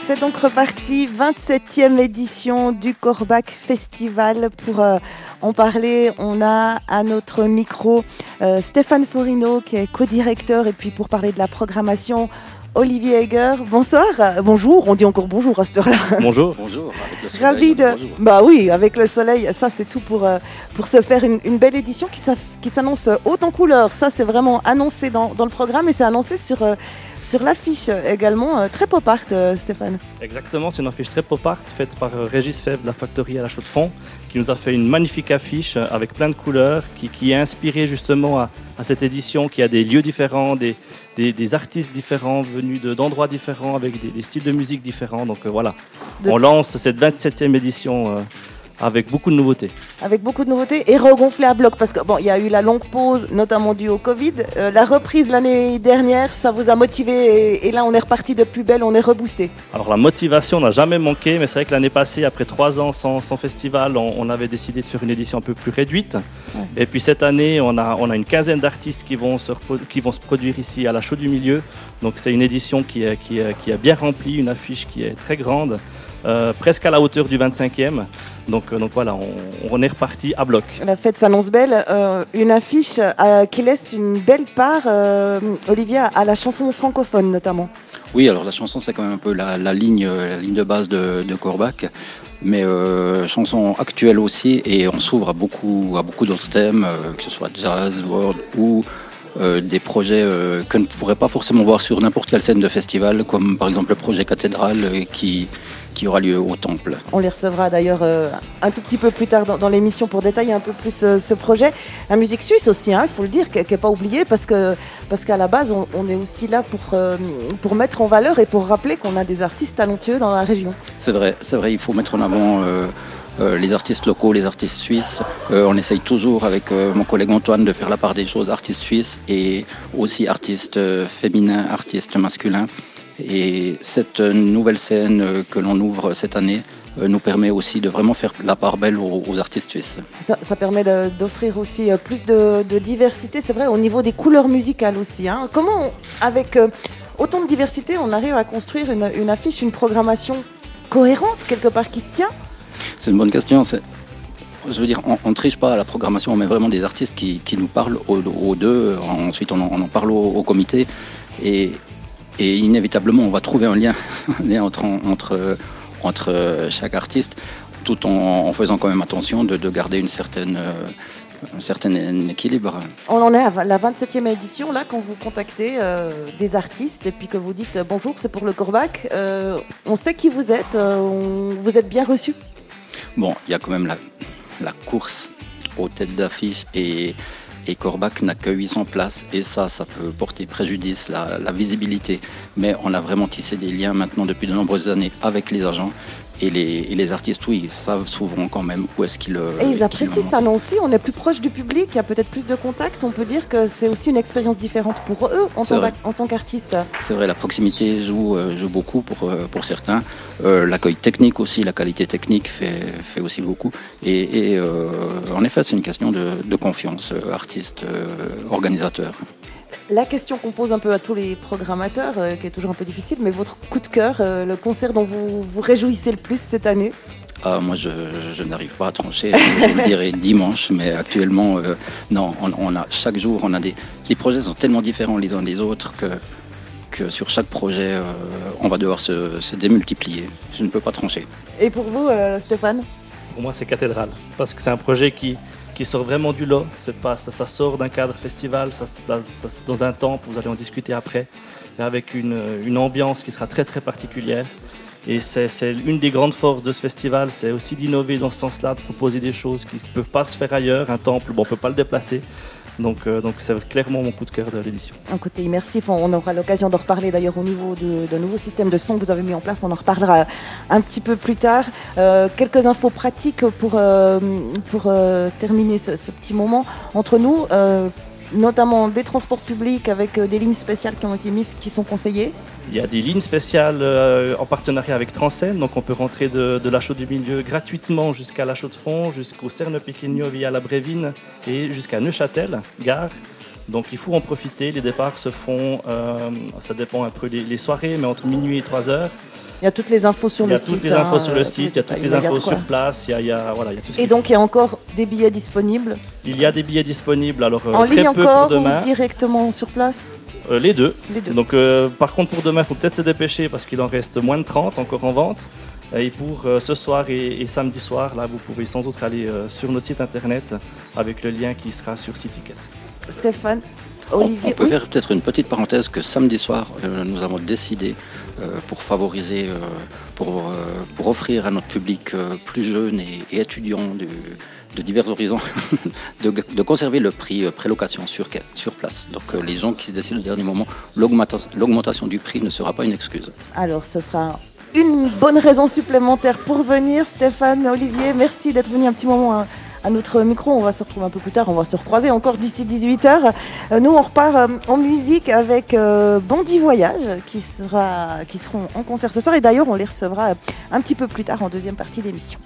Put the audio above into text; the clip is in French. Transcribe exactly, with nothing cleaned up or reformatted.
c'est donc reparti, vingt-septième édition du Korbach Festival. Pour euh, en parler, on a à notre micro euh, Stéphane Forino qui est co-directeur, et puis pour parler de la programmation, Olivier Heger. Bonsoir, euh, bonjour, on dit encore bonjour à cette heure-là. Bonjour. Bonjour, avec le soleil. Ravi de... Bonjour. Bah oui, avec le soleil, ça c'est tout pour, euh, pour se faire une, une belle édition qui, qui s'annonce haute en couleurs. Ça c'est vraiment annoncé dans, dans le programme, et c'est annoncé sur... Euh, Sur l'affiche également, euh, très pop art, euh, Stéphane. Exactement, c'est une affiche très pop art faite par euh, Régis Fèvre de la Factory à la Chaux-de-Fonds, qui nous a fait une magnifique affiche euh, avec plein de couleurs, qui, qui est inspirée justement à, à cette édition, qui a des lieux différents, des, des, des artistes différents, venus de, d'endroits différents, avec des, des styles de musique différents. Donc euh, voilà, de... on lance cette vingt-septième édition euh, avec beaucoup de nouveautés. Avec beaucoup de nouveautés et regonflé à bloc, parce qu'il bon, y a eu la longue pause, notamment due au Covid. Euh, la reprise l'année dernière, ça vous a motivé, et, et là on est reparti de plus belle, on est reboosté. Alors la motivation n'a jamais manqué, mais c'est vrai que l'année passée, après trois ans sans, sans festival, on, on avait décidé de faire une édition un peu plus réduite. Ouais. Et puis cette année, on a, on a une quinzaine d'artistes qui vont, se qui vont se produire ici à la Chaux du Milieu. Donc c'est une édition qui est, qui, est, qui est bien remplie, une affiche qui est très grande. Euh, presque à la hauteur du vingt-cinquième. Donc, euh, donc voilà, on, on est reparti à bloc. La fête s'annonce belle. Euh, une affiche euh, qui laisse une belle part, euh, Olivier, à la chanson francophone notamment. Oui, alors la chanson, c'est quand même un peu la, la, ligne, la ligne de base de, de Korbach. Mais euh, chanson actuelle aussi, et on s'ouvre à beaucoup, à beaucoup d'autres thèmes, euh, que ce soit jazz, world ou Euh, des projets euh, qu'on ne pourrait pas forcément voir sur n'importe quelle scène de festival, comme par exemple le projet Cathédrale euh, qui, qui aura lieu au Temple. On les recevra d'ailleurs euh, un tout petit peu plus tard dans, dans l'émission pour détailler un peu plus euh, ce projet. La musique suisse aussi, il hein, faut le dire, qui n'est pas oubliée, parce, que, parce qu'à la base, on, on est aussi là pour, euh, pour mettre en valeur et pour rappeler qu'on a des artistes talentueux dans la région. C'est vrai, c'est vrai, il faut mettre en avant... Euh, Euh, les artistes locaux, les artistes suisses. Euh, on essaye toujours avec euh, mon collègue Antoine de faire la part des choses, artistes suisses et aussi artistes euh, féminins, artistes masculins. Et cette euh, nouvelle scène euh, que l'on ouvre cette année euh, nous permet aussi de vraiment faire la part belle aux, aux artistes suisses. Ça, ça permet de, d'offrir aussi euh, plus de, de diversité, c'est vrai, au niveau des couleurs musicales aussi. Hein. Comment, on, avec euh, autant de diversité, on arrive à construire une, une affiche, une programmation cohérente, quelque part, qui se tient ? C'est une bonne question. C'est, je veux dire, on ne triche pas à la programmation, on met vraiment des artistes qui, qui nous parlent aux, aux deux. Ensuite, on en, on en parle au, au comité. Et, et inévitablement, on va trouver un lien, un lien entre, entre, entre chaque artiste, tout en, en faisant quand même attention de, de garder une certaine, un certain équilibre. On en est à la vingt-septième édition, là, quand vous contactez euh, des artistes et puis que vous dites « Bonjour, c'est pour le Korbach euh, », on sait qui vous êtes, euh, on, vous êtes bien reçus. Bon, il y a quand même la, la course aux têtes d'affiche, et, et Korbach n'a que huit cents places, et ça, ça peut porter préjudice, la, la visibilité. Mais on a vraiment tissé des liens maintenant depuis de nombreuses années avec les agents. Et les, et les artistes, oui, ils savent souvent quand même où est-ce qu'ils... Et ils apprécient ça, non aussi, on est plus proche du public, il y a peut-être plus de contact, on peut dire que c'est aussi une expérience différente pour eux en, tant, en tant qu'artistes. C'est vrai, la proximité joue, joue beaucoup pour, pour certains. Euh, l'accueil technique aussi, la qualité technique fait, fait aussi beaucoup. Et, et euh, en effet, c'est une question de, de confiance, artiste, euh, organisateur. La question qu'on pose un peu à tous les programmateurs, euh, qui est toujours un peu difficile, mais votre coup de cœur, euh, le concert dont vous vous réjouissez le plus cette année ? Ah, moi, je, je n'arrive pas à trancher, je vous le dirai dimanche, mais actuellement, euh, non, on, on a, chaque jour, on a des... Les projets sont tellement différents les uns des autres que, que sur chaque projet, euh, on va devoir se, se démultiplier. Je ne peux pas trancher. Et pour vous, euh, Stéphane ? Pour moi, c'est Cathédrale, parce que c'est un projet qui... qui sort vraiment du lot, c'est pas, ça, ça sort d'un cadre festival, ça se place ça, dans un temple, vous allez en discuter après, avec une, une ambiance qui sera très très particulière. Et c'est, c'est une des grandes forces de ce festival, c'est aussi d'innover dans ce sens-là, de proposer des choses qui ne peuvent pas se faire ailleurs. Un temple, bon, on ne peut pas le déplacer. Donc, euh, donc c'est clairement mon coup de cœur de l'édition. Un côté immersif, on aura l'occasion d'en reparler d'ailleurs au niveau de, d'un nouveau système de son que vous avez mis en place, on en reparlera un petit peu plus tard. Euh, quelques infos pratiques pour, euh, pour euh, terminer ce, ce petit moment entre nous, euh, notamment des transports publics avec des lignes spéciales qui ont été mises, qui sont conseillées. Il y a des lignes spéciales euh, en partenariat avec Transcène, donc on peut rentrer de, de la Chaux du Milieu gratuitement jusqu'à la Chaux-de-Fonds, jusqu'au Cerne-Péquigno via la Brévine et jusqu'à Neuchâtel, gare. Donc il faut en profiter, les départs se font, euh, ça dépend un peu les, les soirées, mais entre minuit et trois heures. Il y a toutes les infos sur Il y le a site. toutes les infos hein, sur le site, il y a toutes les infos sur place, il y a, il y a, voilà, il y a tout ce Et donc il y a encore des billets disponibles. Il y a des billets disponibles, alors en très ligne peu encore pour demain. Ou directement sur place? Euh, les deux. Les deux. Donc, euh, par contre, pour demain, il faut peut-être se dépêcher parce qu'il en reste moins de trente encore en vente. Et pour euh, ce soir et, et samedi soir, là, vous pouvez sans doute aller euh, sur notre site internet avec le lien qui sera sur Citicket. Stéphane, Olivier, on, on peut oui. faire peut-être une petite parenthèse que samedi soir, euh, nous avons décidé euh, pour favoriser, euh, pour, euh, pour offrir à notre public euh, plus jeune et, et étudiant de, de divers horizons, de, de conserver le prix prélocation sur, sur place. Donc euh, les gens qui se décident au dernier moment, l'augmentation, l'augmentation du prix ne sera pas une excuse. Alors ce sera une bonne raison supplémentaire pour venir. Stéphane, Olivier, merci d'être venu un petit moment à, à notre micro. On va se retrouver un peu plus tard, on va se recroiser encore d'ici dix-huit heures. Euh, nous, on repart euh, en musique avec euh, Bandit Voyage qui, sera, qui seront en concert ce soir. Et d'ailleurs, on les recevra un petit peu plus tard en deuxième partie d'émission.